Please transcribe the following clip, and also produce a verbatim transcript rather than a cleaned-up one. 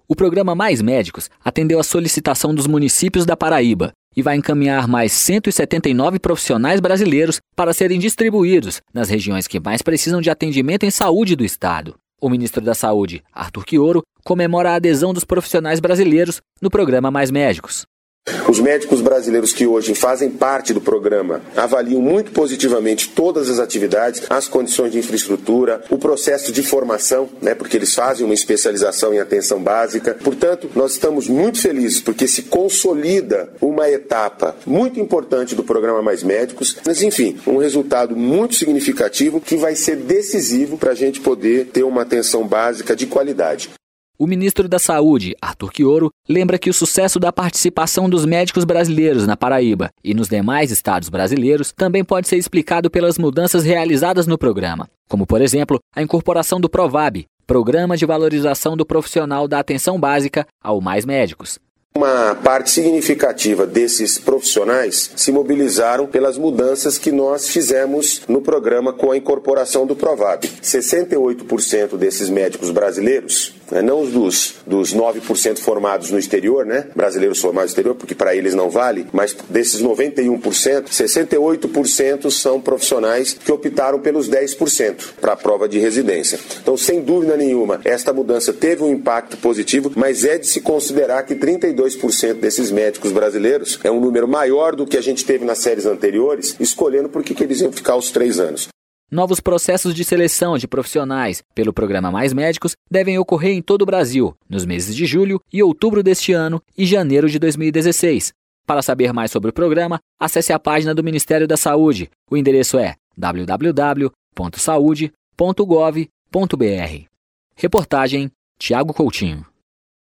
O programa Mais Médicos atendeu a solicitação dos municípios da Paraíba e vai encaminhar mais cento e setenta e nove profissionais brasileiros para serem distribuídos nas regiões que mais precisam de atendimento em saúde do estado. O ministro da Saúde, Arthur Quioro, comemora a adesão dos profissionais brasileiros no programa Mais Médicos. Os médicos brasileiros que hoje fazem parte do programa avaliam muito positivamente todas as atividades, as condições de infraestrutura, o processo de formação, né, porque eles fazem uma especialização em atenção básica. Portanto, nós estamos muito felizes porque se consolida uma etapa muito importante do programa Mais Médicos, mas enfim, um resultado muito significativo que vai ser decisivo para a gente poder ter uma atenção básica de qualidade. O ministro da Saúde, Arthur Quioro, lembra que o sucesso da participação dos médicos brasileiros na Paraíba e nos demais estados brasileiros também pode ser explicado pelas mudanças realizadas no programa, como, por exemplo, a incorporação do Provab, Programa de Valorização do Profissional da Atenção Básica, ao Mais Médicos. Uma parte significativa desses profissionais se mobilizaram pelas mudanças que nós fizemos no programa com a incorporação do Provab. sessenta e oito por cento desses médicos brasileiros, né, não os dos, dos nove por cento formados no exterior, né, brasileiros formados no exterior, porque para eles não vale, mas desses noventa e um por cento, sessenta e oito por cento são profissionais que optaram pelos dez por cento para a prova de residência. Então, sem dúvida nenhuma, esta mudança teve um impacto positivo, mas é de se considerar que trinta e dois por cento desses médicos brasileiros é um número maior do que a gente teve nas séries anteriores, escolhendo por que eles iam ficar os três anos. Novos processos de seleção de profissionais pelo programa Mais Médicos devem ocorrer em todo o Brasil, nos meses de julho e outubro deste ano e janeiro de dois mil e dezesseis. Para saber mais sobre o programa, acesse a página do Ministério da Saúde. O endereço é w w w ponto saude ponto gov ponto b r. Reportagem Tiago Coutinho.